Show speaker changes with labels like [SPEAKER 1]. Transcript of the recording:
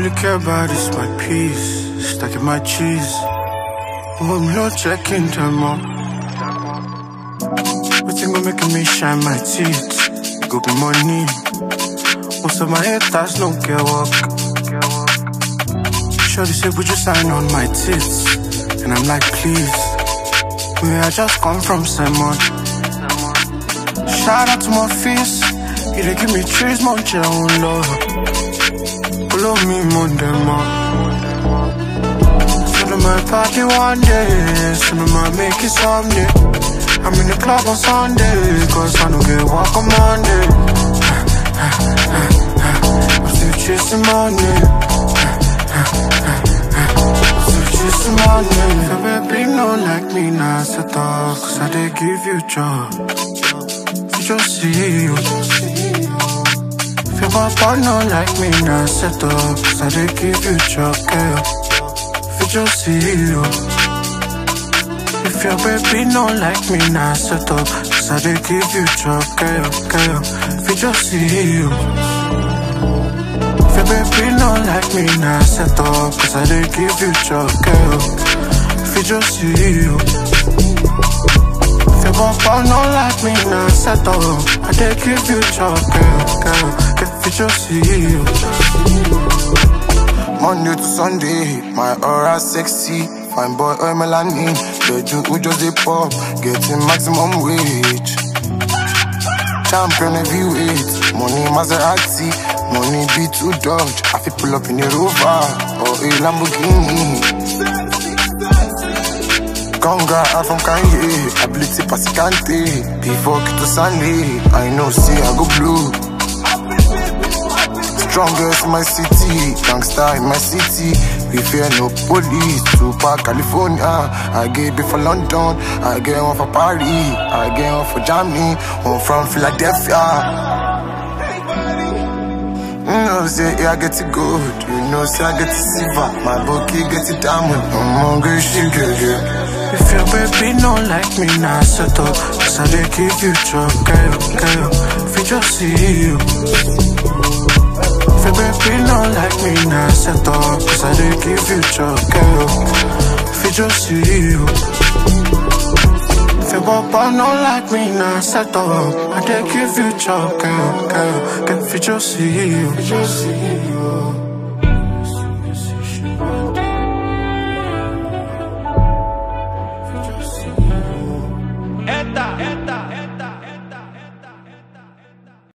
[SPEAKER 1] really care about is my peace, stuck in my cheese. Oh, I'm not checking them up. But you gonna making me shine my teeth. It go be money. Most of my haters don't care work. Shorty said, would you sign on my tits? And I'm like, please. I just come from Simon. Shout out to my face. He dey give me trees, my own love. Follow me, Mondema. So to my party one day, so to my make it someday. I'm in the club on Sunday, cause I don't get walk on Monday. I'm still chasing money. Chasing money. So baby, no like me now, set up, cause I dey give you job. You just see you. If your papa no like me now, set up, cause I dey give you job, girl. If you just see you. If your baby no like me now, set up, cause I dey give you job, girl. If you just see you. If your baby no like me now, set up, cause I dey give you job, girl. If you just see you. If your papa no like me now, set up, I dey give you job, girl. If you just see you. Monday to Sunday, my aura sexy. Fine boy, oil melanin. The juke we just dey pop, getting maximum wage. Champion heavyweight, money Maserati. Money be too Dodge, I fit pull up in a Rover or a Lamborghini. Conga, I'm from Kanye, ability Pasicante. Before Kito Sunday, I know see I go blue. Strongest in my city, gangster in my city. We fear no police, Tupac, California. I get it for London, I get one for Paris, I get one for Germany, one from Philadelphia. You know, say, yeah, I get it good. You know, say, I get it silver. My bookie get it diamond. I'm hungry, she get it. If your baby no like me now, set up, cause I dey give you job, girl. If you just see you. If your baby no like me now, set up, cause I dey give you job, girl. If you just see you. If your papa no like me now, set up, I dey give you job, girl. If you just see you. If you just see you.